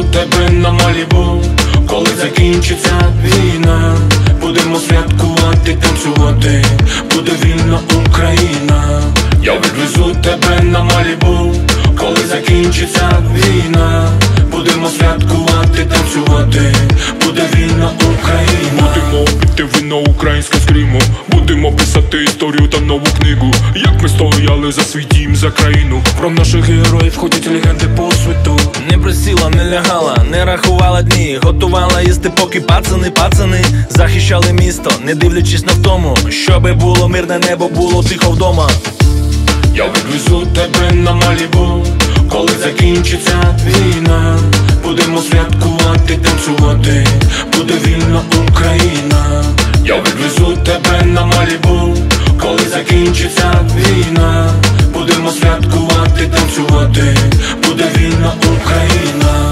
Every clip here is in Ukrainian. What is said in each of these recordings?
тебе на Малібу. Коли закінчиться війна, будемо святкувати, танцювати, буде вільна Україна. Я відвезу тебе на Малібу. Коли закінчиться війна, будемо святкувати, танцювати, буде вільна Україна. Будемо пити вино українське з Криму, будемо писати історію та нову книгу. Як ми стояли за свій дім, за країну. Про наших героїв ходять легенди по світу. Не присіла, не лягала, не рахувала дні. Готувала їсти, поки пацани захищали місто, не дивлячись на втому. Щоби було мирне небо, було тихо вдома. Я відвезу тебе на Малібу. Коли закінчиться війна, будемо святкувати, танцювати, буде вільна Україна. Я відвезу тебе на Малібу. Коли закінчиться війна, будемо святкувати, танцювати, буде вільна Україна.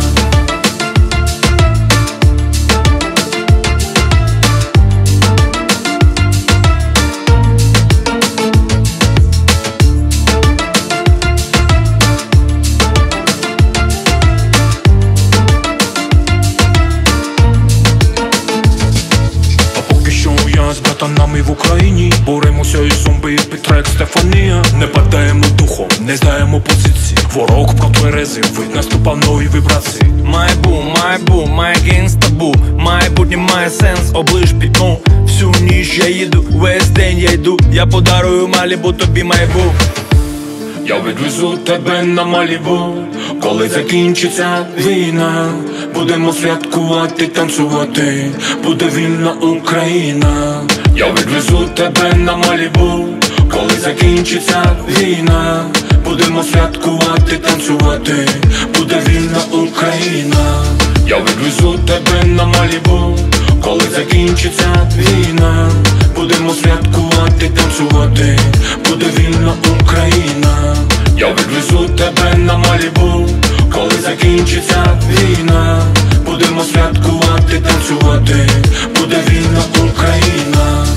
З братанами в Україні боремося із зомби, Петрек, Стефанія. Не падаємо духом, не здаємо позиції. Ворог протверезив, вид наступав нові вібрації. Має гейнстабу, майбутнє має сенс, оближ пітну. Всю ніч я їду, весь день я йду. Я подарую Малібу тобі майбу. Я відвезу тебе на Малібу. Коли закінчиться війна, будемо святкувати, танцювати, буде вільна Україна. Я відвезу тебе на Малібу. Коли закінчиться війна, будемо святкувати, танцювати, буде вільна Україна. Я відвезу тебе на Малібу. Коли закінчиться війна, будемо святкувати, танцювати, буде вільна Україна. Я відвезу тебе на Малібу. Коли закінчиться війна, будемо святкувати, танцювати, буде вільна Україна.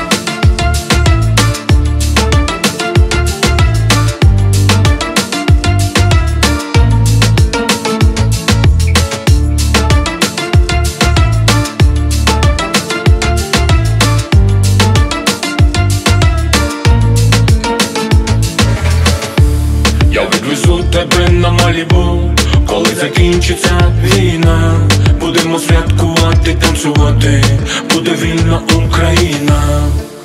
Я відвезу тебе на Малібу. Коли закінчиться війна, будемо святкувати, танцювати, буде вільна Україна.